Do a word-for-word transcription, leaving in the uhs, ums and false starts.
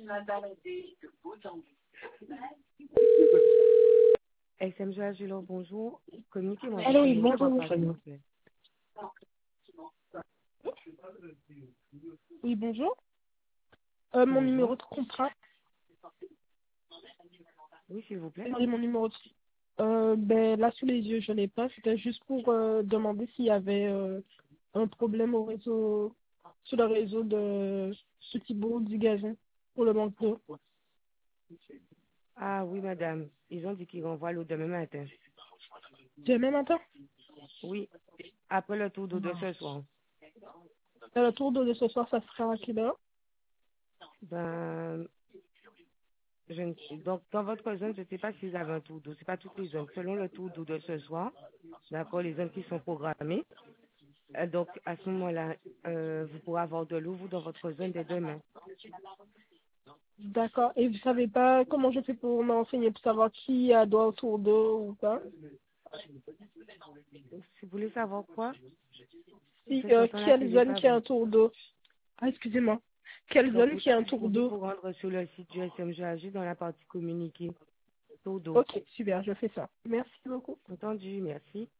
S M G Agilor, bonjour. Communiquez-moi. Allô, oui, bonjour, votre monsieur. s'il vous plaît. Oui, bonjour. Euh, mon numéro Bonjour. de contrat, Oui, s'il vous plaît. et mon numéro de... Euh, ben, là, sous les yeux, je l'ai pas. C'était juste pour euh, demander s'il y avait euh, un problème au réseau, sur le réseau de ce Thibault du gazon pour le manque d'eau. Ah oui, madame. Ils ont dit qu'ils renvoient l'eau demain matin. Demain matin? Oui, après le tour d'eau de ce soir. Et le tour d'eau de ce soir, ça sera à quelle heure? Ben, je ne- donc, dans votre zone, je ne sais pas s'ils avaient un tour d'eau. C'est pas toutes les zones. Selon le tour d'eau de ce soir, d'accord, les zones qui sont programmées. Euh, donc, à ce moment-là, euh, vous pourrez avoir de l'eau, vous, dans votre zone dès demain. D'accord. Et vous savez pas comment je fais pour m'enseigner, pour savoir qui a droit au tour d'eau ou pas? Si vous voulez savoir quoi, Si, cette euh, chanson-là, que quelle j'ai zone pas qui a vu. un tour d'eau? Ah, excusez-moi. Quelle Donc, zone vous, qui a un vous tour pouvez d'eau? vous rendre sur le site du S M G A G dans la partie communiquée. Tour d'eau. Ok, super, je fais ça. Merci beaucoup. Entendu, merci.